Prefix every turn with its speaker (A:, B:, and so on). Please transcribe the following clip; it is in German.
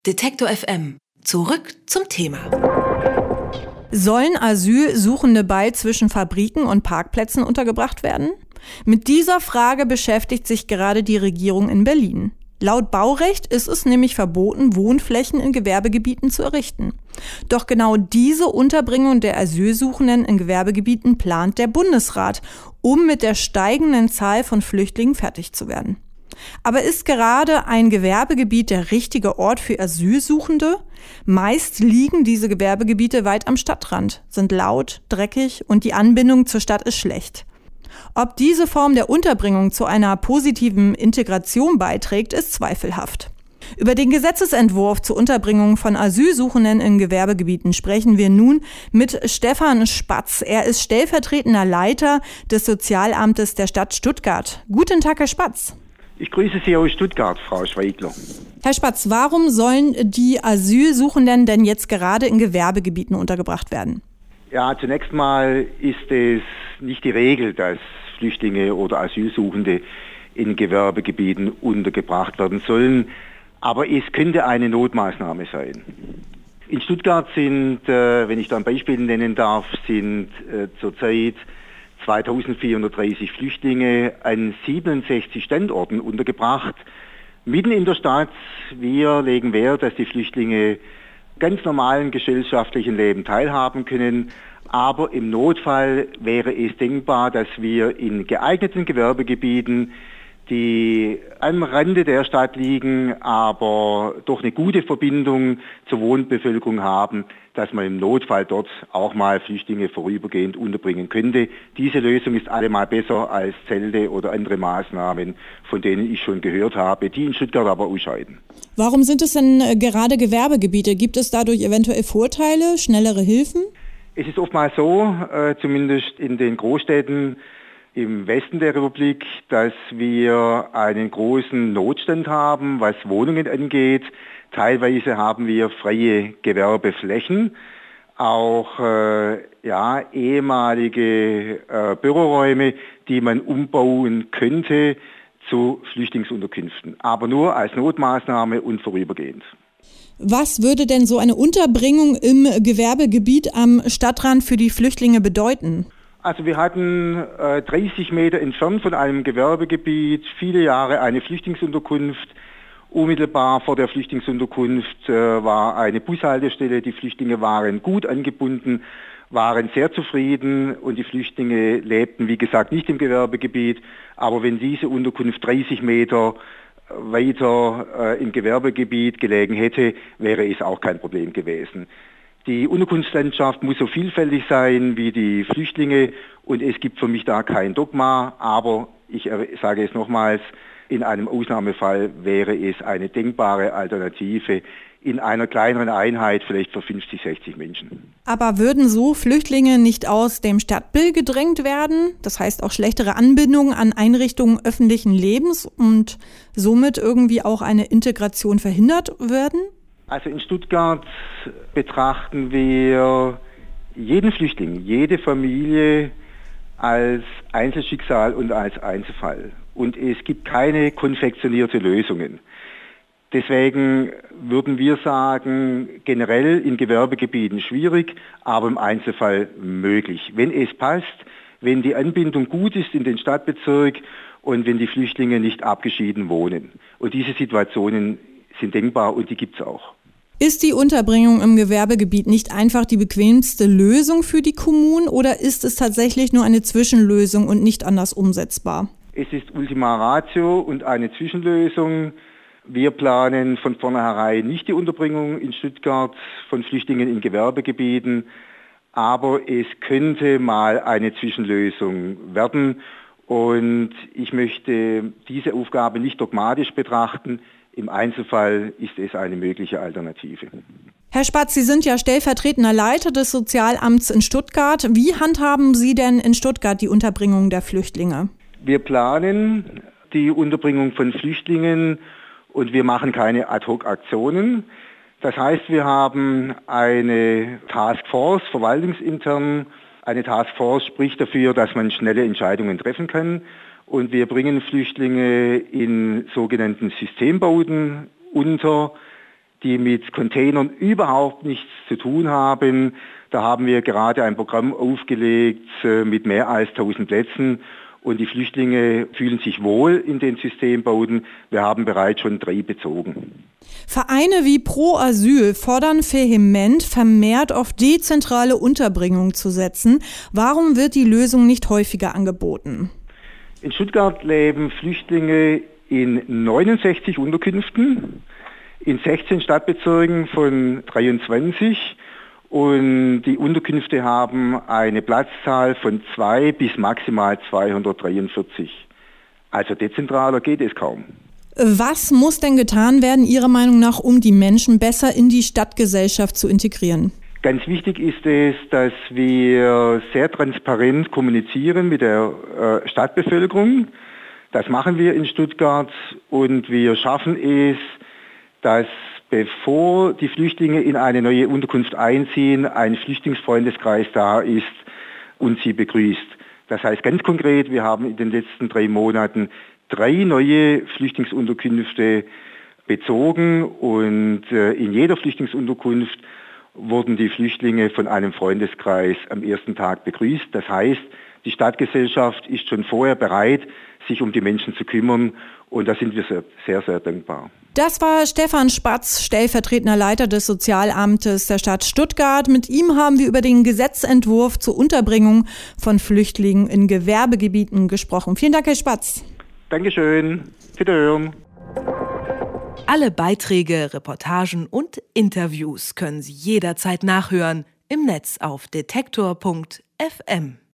A: Detektor FM. Zurück zum Thema.
B: Sollen Asylsuchende bald zwischen Fabriken und Parkplätzen untergebracht werden? Mit dieser Frage beschäftigt sich gerade die Regierung in Berlin. Laut Baurecht ist es nämlich verboten, Wohnflächen in Gewerbegebieten zu errichten. Doch genau diese Unterbringung der Asylsuchenden in Gewerbegebieten plant der Bundesrat, um mit der steigenden Zahl von Flüchtlingen fertig zu werden. Aber ist gerade ein Gewerbegebiet der richtige Ort für Asylsuchende? Meist liegen diese Gewerbegebiete weit am Stadtrand, sind laut, dreckig und die Anbindung zur Stadt ist schlecht. Ob diese Form der Unterbringung zu einer positiven Integration beiträgt, ist zweifelhaft. Über den Gesetzesentwurf zur Unterbringung von Asylsuchenden in Gewerbegebieten sprechen wir nun mit Stefan Spatz. Er ist stellvertretender Leiter des Sozialamtes der Stadt Stuttgart. Guten Tag, Herr Spatz.
C: Ich grüße Sie aus Stuttgart, Frau Schweigler.
B: Herr Spatz, warum sollen die Asylsuchenden denn jetzt gerade in Gewerbegebieten untergebracht werden?
C: Ja, zunächst mal ist es nicht die Regel, dass Flüchtlinge oder Asylsuchende in Gewerbegebieten untergebracht werden sollen, aber es könnte eine Notmaßnahme sein. In Stuttgart sind, wenn ich da ein Beispiel nennen darf, zurzeit 2430 Flüchtlinge an 67 Standorten untergebracht, mitten in der Stadt. Wir legen Wert, dass die Flüchtlinge ganz normalen gesellschaftlichen Leben teilhaben können. Aber im Notfall wäre es denkbar, dass wir in geeigneten Gewerbegebieten, die am Rande der Stadt liegen, aber doch eine gute Verbindung zur Wohnbevölkerung haben, dass man im Notfall dort auch mal Flüchtlinge vorübergehend unterbringen könnte. Diese Lösung ist allemal besser als Zelte oder andere Maßnahmen, von denen ich schon gehört habe, die in Stuttgart aber ausscheiden.
B: Warum sind es denn gerade Gewerbegebiete? Gibt es dadurch eventuell Vorteile, schnellere Hilfen?
C: Es ist oftmals so, zumindest in den Großstädten im Westen der Republik, dass wir einen großen Notstand haben, was Wohnungen angeht. Teilweise haben wir freie Gewerbeflächen, auch ehemalige Büroräume, die man umbauen könnte zu Flüchtlingsunterkünften, aber nur als Notmaßnahme und vorübergehend.
B: Was würde denn so eine Unterbringung im Gewerbegebiet am Stadtrand für die Flüchtlinge bedeuten?
C: Also wir hatten 30 Meter entfernt von einem Gewerbegebiet viele Jahre eine Flüchtlingsunterkunft. Unmittelbar vor der Flüchtlingsunterkunft war eine Bushaltestelle. Die Flüchtlinge waren gut angebunden, waren sehr zufrieden und die Flüchtlinge lebten, wie gesagt, nicht im Gewerbegebiet. Aber wenn diese Unterkunft 30 Meter weiter im Gewerbegebiet gelegen hätte, wäre es auch kein Problem gewesen. Die Unterkunftslandschaft muss so vielfältig sein wie die Flüchtlinge und es gibt für mich da kein Dogma, aber ich sage es nochmals, in einem Ausnahmefall wäre es eine denkbare Alternative in einer kleineren Einheit, vielleicht für 50, 60 Menschen.
B: Aber würden so Flüchtlinge nicht aus dem Stadtbild gedrängt werden? Das heißt auch schlechtere Anbindung an Einrichtungen öffentlichen Lebens und somit irgendwie auch eine Integration verhindert werden?
C: Also in Stuttgart betrachten wir jeden Flüchtling, jede Familie als Einzelschicksal und als Einzelfall. Und es gibt keine konfektionierte Lösungen. Deswegen würden wir sagen, generell in Gewerbegebieten schwierig, aber im Einzelfall möglich. Wenn es passt, wenn die Anbindung gut ist in den Stadtbezirk und wenn die Flüchtlinge nicht abgeschieden wohnen. Und diese Situationen sind denkbar und die gibt es auch.
B: Ist die Unterbringung im Gewerbegebiet nicht einfach die bequemste Lösung für die Kommunen oder ist es tatsächlich nur eine Zwischenlösung und nicht anders umsetzbar?
C: Es ist Ultima Ratio und eine Zwischenlösung. Wir planen von vornherein nicht die Unterbringung in Stuttgart von Flüchtlingen in Gewerbegebieten, aber es könnte mal eine Zwischenlösung werden und ich möchte diese Aufgabe nicht dogmatisch betrachten. Im Einzelfall ist es eine mögliche Alternative.
B: Herr Spatz, Sie sind ja stellvertretender Leiter des Sozialamts in Stuttgart. Wie handhaben Sie denn in Stuttgart die Unterbringung der Flüchtlinge?
C: Wir planen die Unterbringung von Flüchtlingen und wir machen keine Ad-hoc-Aktionen. Das heißt, wir haben eine Taskforce, verwaltungsintern. Eine Taskforce spricht dafür, dass man schnelle Entscheidungen treffen kann. Und wir bringen Flüchtlinge in sogenannten Systembauten unter, die mit Containern überhaupt nichts zu tun haben. Da haben wir gerade ein Programm aufgelegt mit mehr als 1000 Plätzen und die Flüchtlinge fühlen sich wohl in den Systembauten. Wir haben bereits schon 3 bezogen.
B: Vereine wie Pro Asyl fordern vehement, vermehrt auf dezentrale Unterbringung zu setzen. Warum wird die Lösung nicht häufiger angeboten?
C: In Stuttgart leben Flüchtlinge in 69 Unterkünften, in 16 Stadtbezirken von 23 und die Unterkünfte haben eine Platzzahl von 2 bis maximal 243. Also dezentraler geht es kaum.
B: Was muss denn getan werden, Ihrer Meinung nach, um die Menschen besser in die Stadtgesellschaft zu integrieren?
C: Ganz wichtig ist es, dass wir sehr transparent kommunizieren mit der Stadtbevölkerung. Das machen wir in Stuttgart und wir schaffen es, dass bevor die Flüchtlinge in eine neue Unterkunft einziehen, ein Flüchtlingsfreundeskreis da ist und sie begrüßt. Das heißt ganz konkret, wir haben in den letzten 3 Monaten 3 neue Flüchtlingsunterkünfte bezogen und in jeder Flüchtlingsunterkunft wurden die Flüchtlinge von einem Freundeskreis am ersten Tag begrüßt. Das heißt, die Stadtgesellschaft ist schon vorher bereit, sich um die Menschen zu kümmern und da sind wir sehr, sehr dankbar.
B: Das war Stefan Spatz, stellvertretender Leiter des Sozialamtes der Stadt Stuttgart. Mit ihm haben wir über den Gesetzentwurf zur Unterbringung von Flüchtlingen in Gewerbegebieten gesprochen. Vielen Dank, Herr Spatz.
C: Dankeschön. Wiederhören.
A: Alle Beiträge, Reportagen und Interviews können Sie jederzeit nachhören im Netz auf detektor.fm.